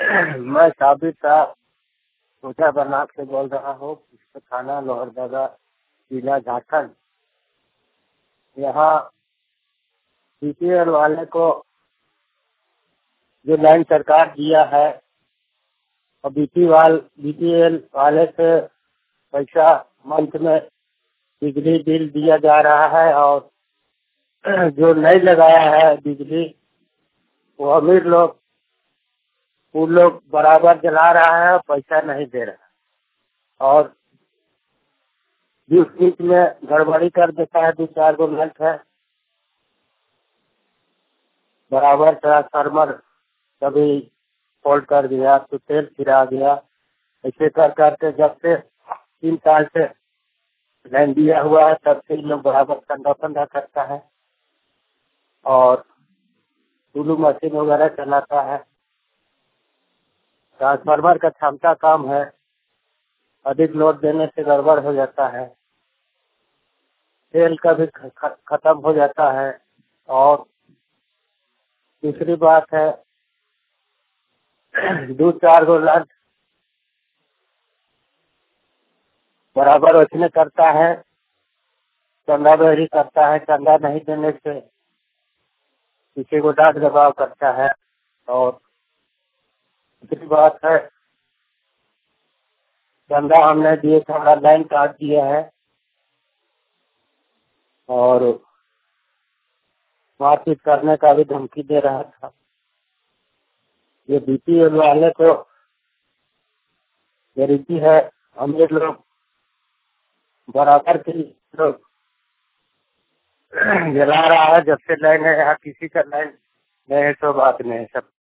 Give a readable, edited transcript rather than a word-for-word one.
मैं साबिर साहब कोटा बरनाक से बोल रहा हूँ। थाना लोहरदगा, जिला झारखंड। यहाँ बीपीएल वाले को जो लाइन सरकार दिया है और बीपीएल वाले से पैसा मंथ में बिजली बिल दिया जा रहा है, और जो नहीं लगाया है बिजली वो अमीर लोग उन लोग बराबर जला रहा है और पैसा नहीं दे रहा है। और बीच बीच में गड़बड़ी कर देता है। 2-4 गो नट है, बराबर ट्रांसफार्मर कभी फॉल्ट कर दिया तो तेल फिरा गया। ऐसे कर करके जब से 3 साल से लाइन दिया हुआ है तब से लोग बराबर ठंडा करता है और टुलू मशीन वगैरह चलाता है। ट्रांसफार्मर का क्षमता कम है, अधिक लोड देने से गड़बड़ हो जाता है। तेल का भी खत्म हो जाता है। और दूसरी बात है 2-4 गो लट बराबर वचने करता है, चंदा बहरी करता है। चंदा नहीं देने से किसी को डांट दबाव करता है। और दूसरी बात है चंदा हमने दिए था, लाइन काट दिया है और मारपीट करने का भी धमकी दे रहा था। ये बीपीएल वाले को गरीबी है, अमीर लोग बराबर के लोग जला रहा है। जब से लाइन है यहाँ किसी का लाइन नहीं है तो बात नहीं है सब